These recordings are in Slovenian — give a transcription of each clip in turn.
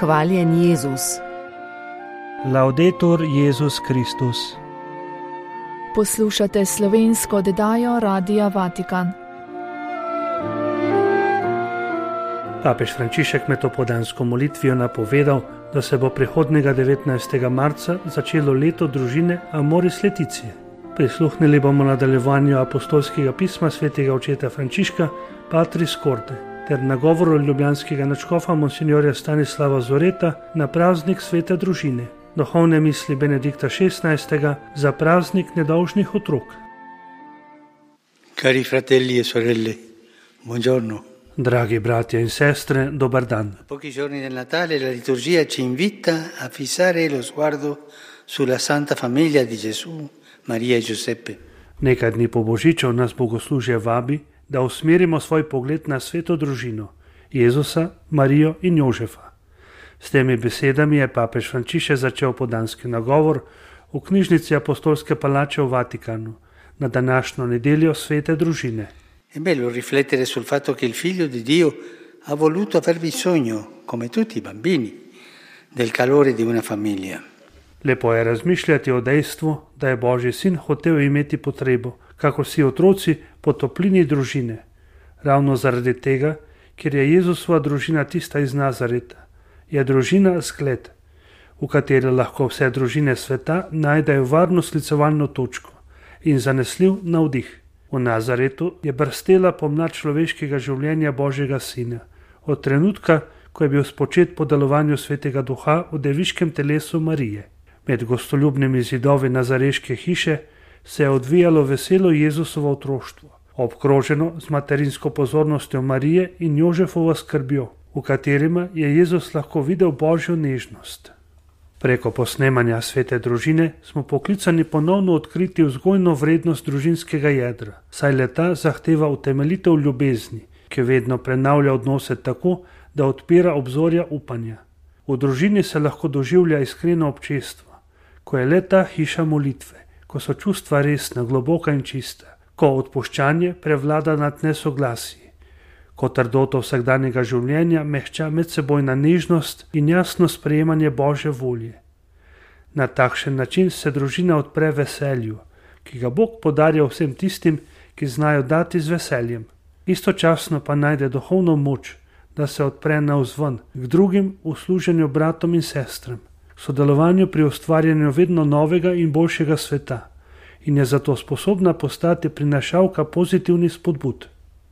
Hvaljen Jezus. Laudetur Jezus Kristus. Poslušate slovensko oddajo Radia Vatikan. Papež Frančišek med opodansko molitvijo napovedal, da se bo prihodnjega 19. marca začelo leto družine Amoris Laetitia. Prisluhnili bomo nadaljevanju apostolskega pisma svetega očeta Frančiška Patris Corde ter nagovoru ljubljanskega nadškofa monsinjorja Stanislava Zoreta na praznik svete družine, duhovne misli Benedikta XVI za praznik nedolžnih otrok. Cari fratelli e sorelle, buongiorno. Dragi bratje in sestre, dober dan. A pochi giorni del Natale la liturgia ci invita a fissare lo sguardo sulla Santa Famiglia di Gesù, Maria e Giuseppe. Nekaj dni po božiču nas bogoslužje vabi, da usmerimo svoj pogled na sveto družino, Jezusa, Marijo in Jožefa. S temi besedami je papež Frančišek začel podanski nagovor v knjižnici Apostolske palače v Vatikanu na današnjo nedeljo svete družine. È bello riflettere sul fatto che il Figlio di Dio ha voluto aver bisogno, come tutti i bambini, del calore di una famiglia. Lepo je razmišljati o dejstvu, da je Božji sin hotel imeti potrebo, kako vsi otroci, po toplini družine. Ravno zaradi tega, ker je Jezusova družina tista iz Nazareta, je družina zgled, v kateri lahko vse družine sveta najdejo varno sklicevalno točko in zanesljiv navdih. V Nazaretu je brstela pomlad človeškega življenja Božjega sina, od trenutka, ko je bil spočet po delovanju svetega duha v deviškem telesu Marije. Med gostoljubnimi zidovi nazareške hiše se je odvijalo veselo Jezusovo otroštvo, obkroženo z materinsko pozornostjo Marije in Jožefovo skrbjo, v katerima je Jezus lahko videl Božjo nežnost. Preko posnemanja svete družine smo poklicani ponovno odkriti vzgojno vrednost družinskega jedra, saj le-ta zahteva utemeljitev ljubezni, ki vedno prenavlja odnose tako, da odpira obzorja upanja. V družini se lahko doživlja iskreno občestvo, ko je le-ta hiša molitve, ko so čustva resna, globoka in čista, ko odpuščanje prevlada nad nesoglasji, ko trdoto vsakdanjega življenja mehča medsebojna nežnost in jasno sprejemanje Božje volje. Na takšen način se družina odpre veselju, ki ga Bog podarja vsem tistim, ki znajo dati z veseljem. Istočasno pa najde duhovno moč, da se odpre navzven k drugim v služenju bratom in sestram, k sodelovanju pri ustvarjanju vedno novega in boljšega sveta in je zato sposobna postati prinašalka pozitivnih spodbud.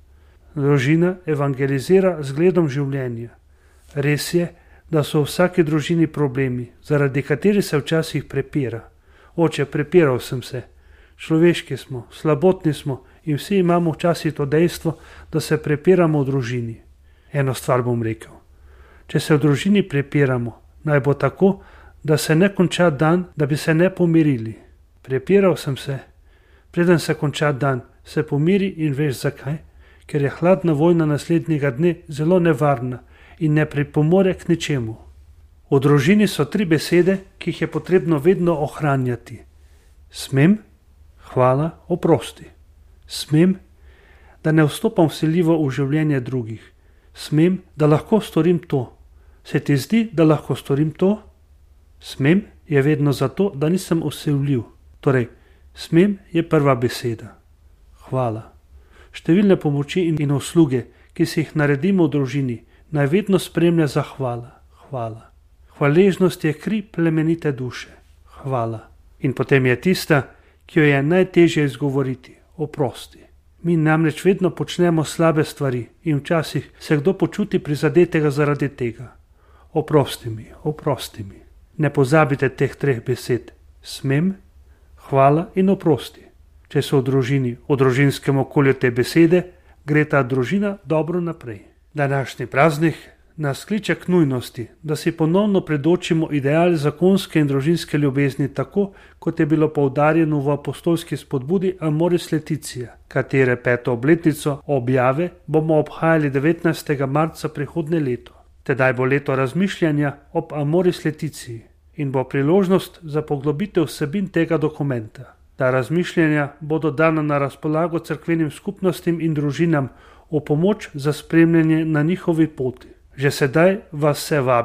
Družina evangelizira zgledom življenja. Res je, da so v vsaki družini problemi, zaradi katerih se včasih prepira. Oče, prepiral sem se. Človeški smo, slabotni smo in vsi imamo včasih to dejstvo, da se prepiramo v družini. Eno stvar bom rekel. Če se v družini prepiramo, naj bo tako, da se ne konča dan, da bi se ne pomirili. Prepiral sem se. Preden se konča dan, se pomiri in veš zakaj? Ker je hladna vojna naslednjega dne zelo nevarna in ne pripomore k ničemu. V družini so 3 besede, ki jih je potrebno vedno ohranjati. Smem, hvala, oprosti. Smem, da ne vstopam vsiljivo v življenje drugih. Smem, da lahko storim to. Se ti zdi, da lahko storim to? Smem je vedno zato, da nisem vsiljljiv. Torej, smem je prva beseda. Hvala. Številne pomoči in usluge, ki si jih naredimo v družini, naj vedno spremlja zahvala. Hvala. Hvaležnost je kri plemenite duše. Hvala. In potem je tista, ki jo je najtežje izgovoriti. Oprosti. Mi namreč vedno počnemo slabe stvari in včasih se kdo počuti prizadetega zaradi tega. Oprosti mi, oprosti mi. Ne pozabite teh 3 besed. Smem, hvala in oprosti. Če so v družini, v družinskem okolju te besede, gre ta družina dobro naprej. Današnji praznik nas kliče k nujnosti, da si ponovno predočimo ideal zakonske in družinske ljubezni tako, kot je bilo poudarjeno v apostolski spodbudi Amoris Laetitia, katere 5. obletnico objave bomo obhajali 19. marca prihodnje leto. Tedaj bo leto razmišljanja ob Amoris Laeticii in bo priložnost za poglobitev vsebin tega dokumenta. Ta razmišljanja bodo dana na razpolago cerkvenim skupnostim in družinam v pomoč za spremljanje na njihovi poti. Že sedaj vas vse vabim,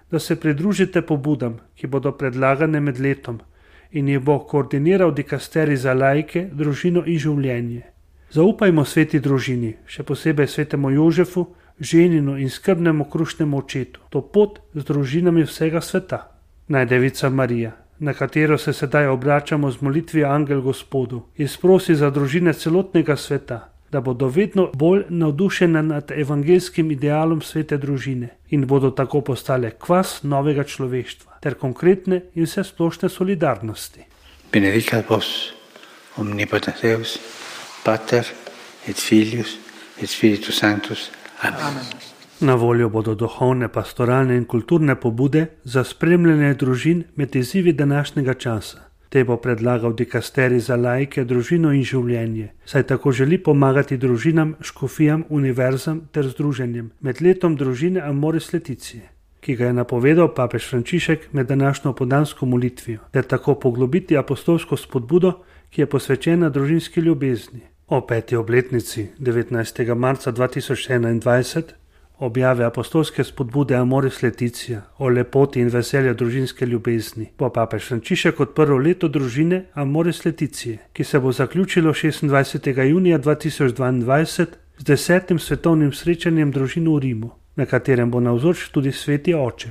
da se pridružite pobudam, ki bodo predlagane med letom in jih bo koordiniral dikasterij za laike, družino in življenje. Zaupajmo sveti družini, še posebej svetemu Jožefu, ženinu in skrbnemu krušnemu očetu, to pot z družinami vsega sveta. Naj Devica Marija, na katero se sedaj obračamo z molitvijo Angel Gospodu, izprosi za družine celotnega sveta, da bodo vedno bolj navdušene nad evangeljskim idealom svete družine in bodo tako postale kvas novega človeštva ter konkretne in vsesplošne solidarnosti. Benedicat vos, omnipotens Deus, Pater et Filius et Spiritus Sanctus. Amen. Na voljo bodo duhovne, pastoralne in kulturne pobude za spremljanje družin med izzivi današnjega časa. Te bo predlagal dikasterij za laike, družino in življenje, saj tako želi pomagati družinam, škofijam, univerzam ter združenjem med letom družine Amoris Laetitia, ki ga je napovedal papež Frančišek med današnjo podansko molitvijo, ter tako poglobiti apostolsko spodbudo, ki je posvečena družinski ljubezni. O 5. obletnici 19. marca 2021 objave apostolske spodbude Amoris Laetitia o lepoti in veselju družinske ljubezni bo papež Frančišek odprl leto družine Amoris Laetitia, ki se bo zaključilo 26. junija 2022 z 10. svetovnim srečanjem družin v Rimu, na katerem bo navzoč tudi sveti oče.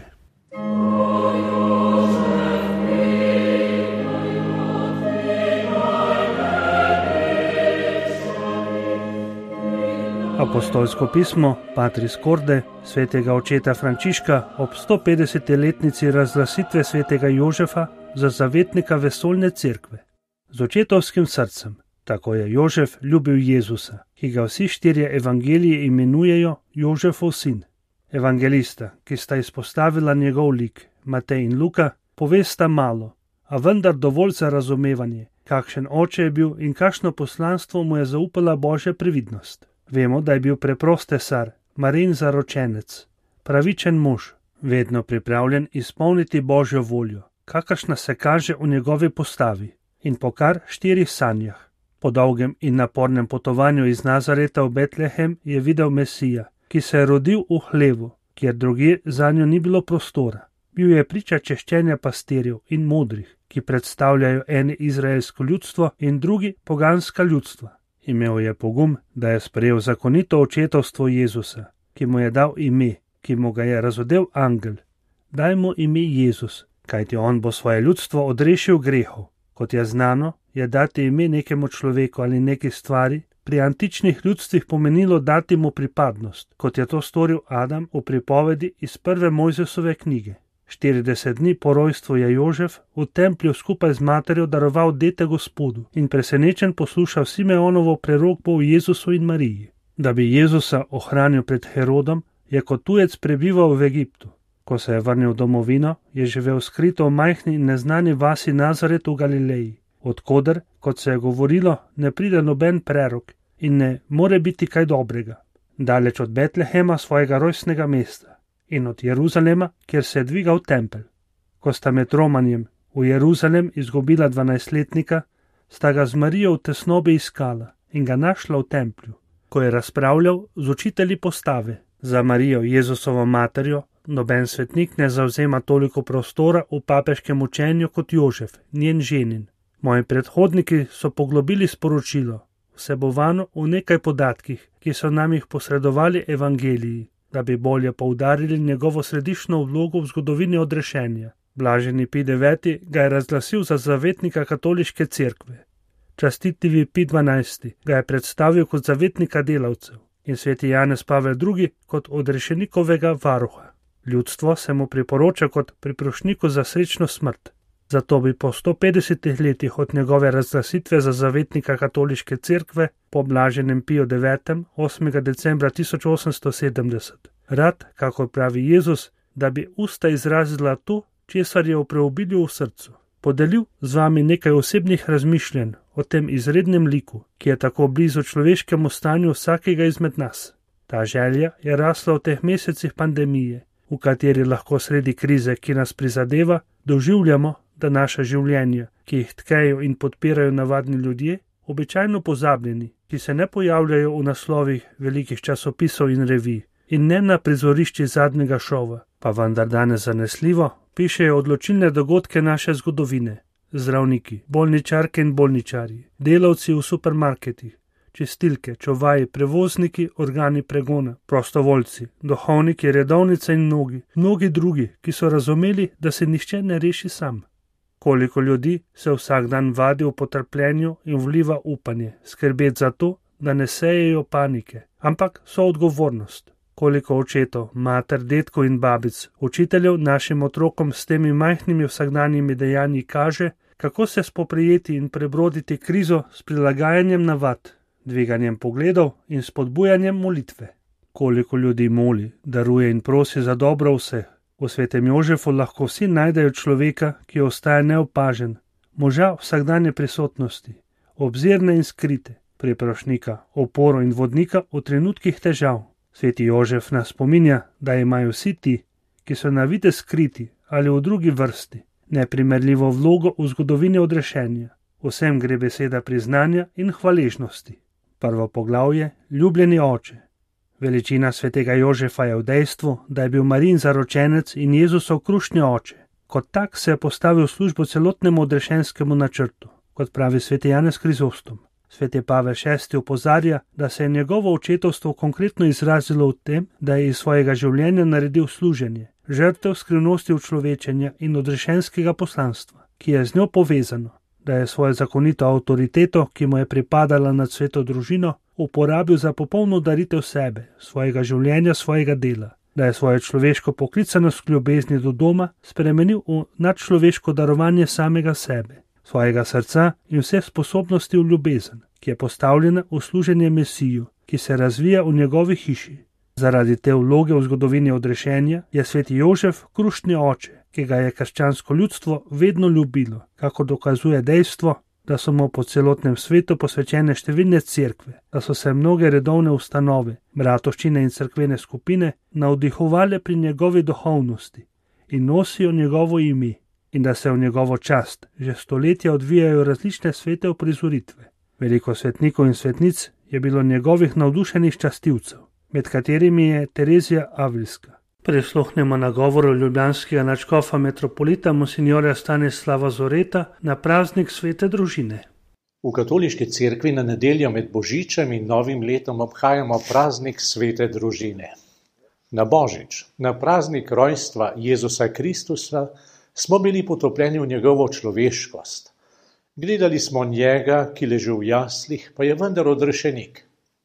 Apostolsko pismo Patris Corde svetega očeta Frančiška ob 150-letnici razglasitve svetega Jožefa za zavetnika vesoljne cerkve. Z očetovskim srcem, tako je Jožef ljubil Jezusa, ki ga vsi štirje evangeliji imenujejo Jožefov sin. Evangelista, ki sta izpostavila njegov lik, Matej in Luka, povesta malo, a vendar dovolj za razumevanje, kakšen oče je bil in kakšno poslanstvo mu je zaupala Božja previdnost. Vemo, da je bil preprost tesar, Marijin zaročenec, pravičen mož, vedno pripravljen izpolniti Božjo voljo, kakršna se kaže v njegovi postavi, in po kar 4 sanjah. Po dolgem in napornem potovanju iz Nazareta v Betlehem je videl Mesija, ki se je rodil v hlevu, kjer drugje zanjo ni bilo prostora. Bil je priča češčenja pastirjev in modrih, ki predstavljajo eni izraelsko ljudstvo in drugi poganska ljudstva. Imel je pogum, da je sprejel zakonito očetovstvo Jezusa, ki mu je dal ime, ki mu ga je razodel angel. Daj mu ime Jezus, kajti on bo svoje ljudstvo odrešil grehov. Kot je znano, je dati ime nekemu človeku ali neki stvari pri antičnih ljudstvih pomenilo dati mu pripadnost, kot je to storil Adam v pripovedi iz 1. Mojzesove knjige. 40 dni po rojstvu je Jožef v templju skupaj z materjo daroval dete Gospodu in presenečen poslušal Simeonovo prerokbo o Jezusu in Mariji. Da bi Jezusa ohranil pred Herodom, je kot tujec prebival v Egiptu. Ko se je vrnil v domovino, je živel skrito v majhni in neznani vasi Nazaret v Galileji, odkoder, kot se je govorilo, ne pride noben prerok in ne more biti kaj dobrega, daleč od Betlehema, svojega rojstnega mesta, in od Jeruzalema, kjer se je dvigal tempelj. Ko sta med romanjem v Jeruzalem izgubila 12-letnika, sta ga z Marijo v tesnobi iskala in ga našla v templju, ko je razpravljal z učitelji postave. Za Marijo, Jezusovo materjo, noben svetnik ne zavzema toliko prostora v papeškem učenju kot Jožef, njen ženin. Moji predhodniki so poglobili sporočilo, vsebovano v nekaj podatkih, ki so nam jih posredovali evangeliji, da bi bolje poudarili njegovo središčno vlogo v zgodovini odrešenja. Blaženi Pij IX. Ga je razglasil za zavetnika katoliške cerkve. Častitivi Pij XII. Ga je predstavil kot zavetnika delavcev in sveti Janez Pavel II. Kot odrešenikovega varuha. Ljudstvo se mu priporoča kot priprošnjiku za srečno smrt. Zato bi po 150 letih od njegove razglasitve za zavetnika katoliške cerkve po blaženem Piju IX. 8. decembra 1870 rad, kako pravi Jezus, da bi usta izrazila to, česar je v preobilju v srcu. Podelil z vami nekaj osebnih razmišljanj o tem izrednem liku, ki je tako blizu človeškemu stanju vsakega izmed nas. Ta želja je rasla v teh mesecih pandemije, v kateri lahko sredi krize, ki nas prizadeva, doživljamo, da naša življenja, ki jih tkejo in podpirajo navadni ljudje, običajno pozabljeni, ki se ne pojavljajo v naslovih velikih časopisov in revij in ne na prizorišči zadnjega šova, Pa vendar danes zanesljivo pišejo odločilne dogodke naše zgodovine. Zdravniki, bolničarke in bolničarji, delavci v supermarketih, čistilke, čuvaji, prevozniki, organi pregona, prostovoljci, duhovniki, redovnice in mnogi drugi, ki so razumeli, da se nihče ne reši sam. Koliko ljudi se vsak dan vadi v potrpljenju in vliva upanje, skrbeti za to, da ne sejejo panike, ampak so odgovornost. Koliko očetov, mater, dedkov in babic, učiteljev našim otrokom s temi majhnimi vsakdanjimi dejanji kaže, kako se spoprijeti in prebroditi krizo s prilagajanjem navad, dviganjem pogledov in spodbujanjem molitve. Koliko ljudi moli, daruje in prosi za dobro vseh. V svetem Jožefu lahko vsi najdejo človeka, ki ostaja neopažen, moža vsakdanje prisotnosti, obzirne in skrite, priprošnika, oporo in vodnika v trenutkih težav. Sveti Jožef nas spominja, da imajo vsi ti, ki so na videz skriti ali v drugi vrsti, neprimerljivo vlogo v zgodovini odrešenja. Vsem gre beseda priznanja in hvaležnosti. Prvo poglavje, ljubljeni oče. Veličina svetega Jožefa je v dejstvu, da je bil Marijin zaročenec in Jezusov krušni oče. Kot tak se je postavil v službo celotnemu odrešenskemu načrtu, kot pravi sveti Janez Krizostom. Sveti Pavel VI opozarja, da se je njegovo očetovstvo konkretno izrazilo v tem, da je iz svojega življenja naredil služenje, žrtev skrivnosti učlovečenja in odrešenskega poslanstva, ki je z njo povezano, da je svojo zakonito avtoriteto, ki mu je pripadala nad sveto družino, uporabil za popolno daritev sebe, svojega življenja, svojega dela, da je svojo človeško poklicanost k ljubezni do doma spremenil v nadčloveško darovanje samega sebe, svojega srca in vseh sposobnosti v ljubezen, ki je postavljena v služenje Mesiju, ki se razvija v njegovi hiši. Zaradi te vloge v zgodovini odrešenja je sveti Jožef krušni oče, ki ga je krščansko ljudstvo vedno ljubilo, kako dokazuje dejstvo, da so mu po celotnem svetu posvečene številne cerkve, da so se mnoge redovne ustanove, bratovščine in cerkvene skupine navdihovale pri njegovi duhovnosti in nosijo njegovo ime, in da se v njegovo čast že stoletja odvijajo različne svete uprizoritve. Veliko svetnikov in svetnic je bilo njegovih navdušenih častilcev, med katerimi je Terezija Avlijska. Prisluhnemo nagovoru ljubljanskega nadškofa metropolita monsinjorja Stanislava Zoreta na praznik svete družine. V katoliški cerkvi na nedeljo med Božičem in Novim letom obhajamo praznik svete družine. Na Božič, na praznik rojstva Jezusa Kristusa, smo bili potopljeni v njegovo človeškost. Gledali smo njega, ki leži v jaslih, pa je vendar odrešenik.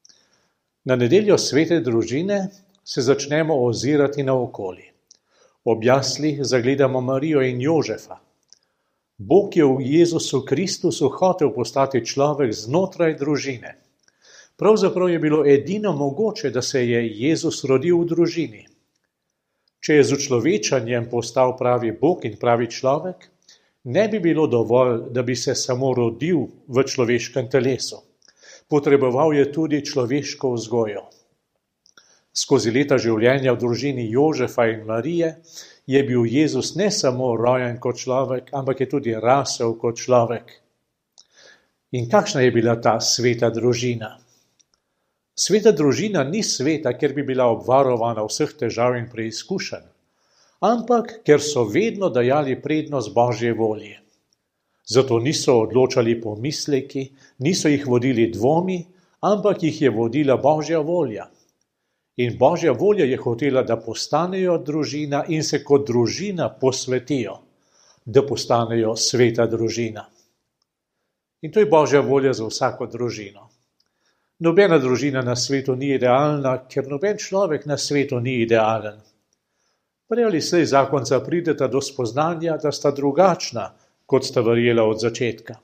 Na nedeljo svete družine se začnemo ozirati naokoli. Ob jaslih zagledamo Marijo in Jožefa. Bog je v Jezusu Kristusu hotel postati človek znotraj družine. Pravzaprav je bilo edino mogoče, da se je Jezus rodil v družini. Če je z učlovečanjem postal pravi Bog in pravi človek, ne bi bilo dovolj, da bi se samo rodil v človeškem telesu. Potreboval je tudi človeško vzgojo. Skozi leta življenja v družini Jožefa in Marije je bil Jezus ne samo rojen kot človek, ampak je tudi rasel kot človek. In kakšna je bila ta sveta družina? Sveta družina ni sveta, ker bi bila obvarovana vseh težav in preizkušenj, ampak ker so vedno dajali prednost Božje volji. Zato niso odločali pomisleki, niso jih vodili dvomi, ampak jih je vodila Božja volja. In Božja volja je hotela, da postanejo družina in se kot družina posvetijo, da postanejo sveta družina. In to je Božja volja za vsako družino. Nobena družina na svetu ni idealna, ker noben človek na svetu ni idealen. Prej ali slej zakonca prideta do spoznanja, da sta drugačna, kot sta verjela od začetka.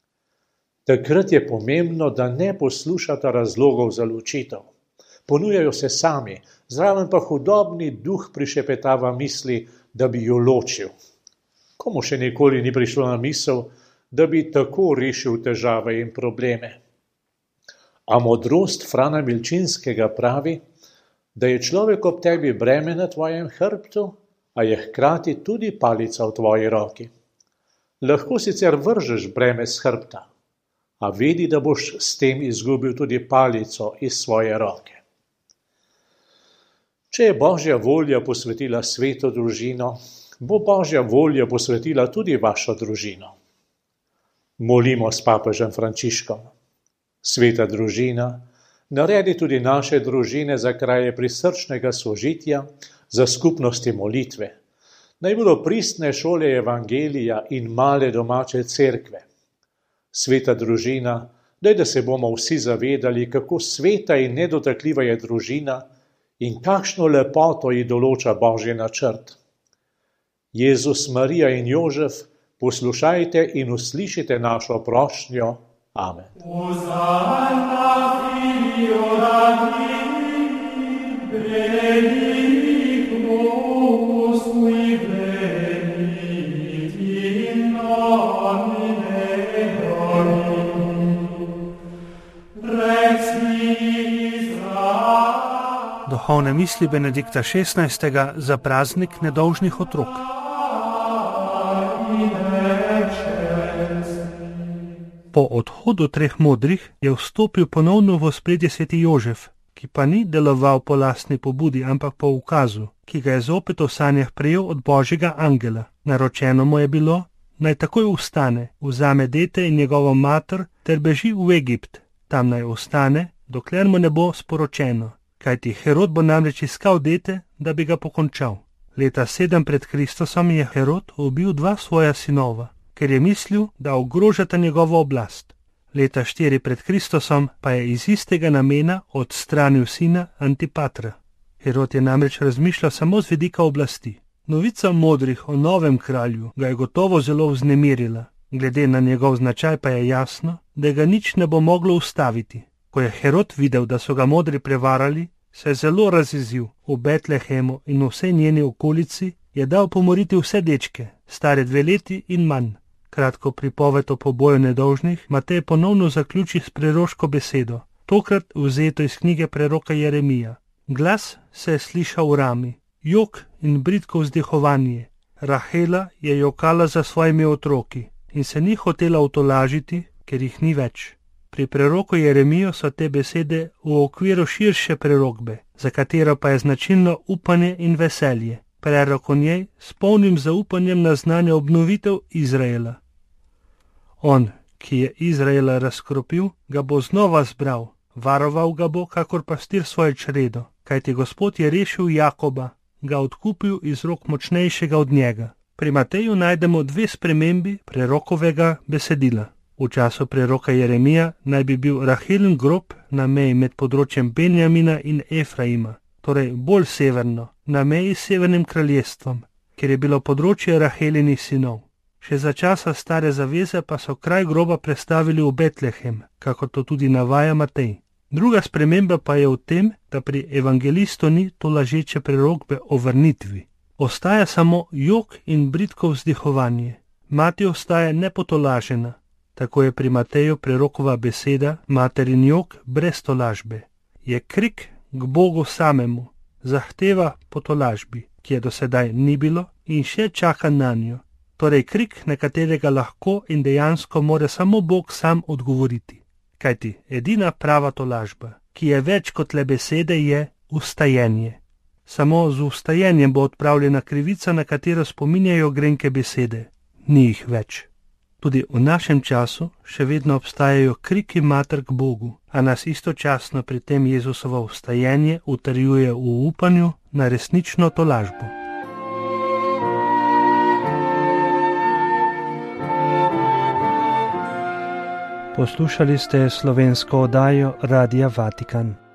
Takrat je pomembno, da ne poslušata razlogov za ločitev. Ponujajo se sami, zraven pa hudobni duh prišepetava misli, da bi jo ločil. Komu še nikoli ni prišlo na misel, da bi tako rešil težave in probleme? A modrost Frana Milčinskega pravi, da je človek ob tebi breme na tvojem hrbtu, a je hkrati tudi palica v tvoji roki. Lahko sicer vržeš breme s hrbta, a vedi, da boš s tem izgubil tudi palico iz svoje roke. Če je Božja volja posvetila sveto družino, bo Božja volja posvetila tudi vašo družino. Molimo s papežem Frančiškom. Sveta družina, naredi tudi naše družine za kraje prisrčnega sožitja, za skupnosti molitve. Naj bodo pristne šole evangelija in male domače cerkve. Sveta družina, daj da se bomo vsi zavedali, kako sveta in nedotakljiva je družina in kakšno lepoto ji določa Božji načrt. Jezus, Marija in Jožef, poslušajte in uslišite našo prošnjo. Amen. Duhovne misli Benedikta XVI. Za praznik nedolžnih otrok. Po odhodu treh modrih je vstopil ponovno v ospredje sveti Jožef, ki pa ni deloval po lastni pobudi, ampak po ukazu, ki ga je zopet v sanjah prejel od Božjega angela. Naročeno mu je bilo, naj takoj vstane, vzame dete in njegovo mater ter beži v Egipt. Tam naj ostane, dokler mu ne bo sporočeno, kajti Herod bo namreč iskal dete, da bi ga pokončal. Leta 7 pred Kristusom je Herod ubil 2 svoja sinova, ker je mislil, da ogrožata njegovo oblast. Leta 4 pred Kristusom pa je iz istega namena odstranil sina Antipatra. Herod je namreč razmišljal samo z vidika oblasti. Novica modrih o novem kralju ga je gotovo zelo vznemirila. Glede na njegov značaj pa je jasno, da ga nič ne bo moglo ustaviti. Ko je Herod videl, da so ga modri prevarali, se je zelo razjezil. V Betlehemu in v vsej njeni okolici je dal pomoriti vse dečke, stare 2 leti in manj. Kratko pripoved o poboju nedolžnih Matej ponovno zaključi s preroško besedo, tokrat vzeto iz knjige preroka Jeremija. Glas se je slišal v rami, jok in bridko vzdihovanje. Rahela je jokala za svojimi otroki in se ni hotela utolažiti, ker jih ni več. Pri preroku Jeremijo so te besede v okviru širše prerokbe, za katero pa je značilno upanje in veselje. Prerok o njej s polnim zaupanjem naznanja obnovitev Izraela. On, ki je Izraela razkropil, ga bo znova zbral, varoval ga bo, kakor pastir svoje čredo, kajti Gospod je rešil Jakoba, ga odkupil iz rok močnejšega od njega. Pri Mateju najdemo 2 spremembi prerokovega besedila. V času preroka Jeremija naj bi bil Rahelin grob na meji med področjem Benjamina in Efraima, torej bolj severno, na meji s Severnim kraljestvom, ker je bilo področje Rahelinih sinov. Še za časa stare zaveze pa so kraj groba prestavili v Betlehem, kako to tudi navaja Matej. Druga sprememba pa je v tem, da pri evangelistu ni to lažeče prerokbe o vrnitvi. Ostaja samo jok in bridko vzdihovanje. Mati ostaja nepotolažena. Tako je pri Mateju prerokova beseda materin jok brez tolažbe. Je krik k Bogu samemu, zahteva po tolažbi, ki je do sedaj ni bilo in še čaka na njo. Torej krik, na katerega lahko in dejansko more samo Bog sam odgovoriti. Kajti edina prava tolažba, ki je več kot le besede, je vstajenje. Samo z vstajenjem bo odpravljena krivica, na katero spominjajo grenke besede. Ni jih več. Tudi v našem času še vedno obstajajo kriki mater k Bogu, a nas istočasno pri tem Jezusovo vstajenje utrjuje v upanju na resnično tolažbo. Poslušali ste slovensko oddajo Radia Vatikan.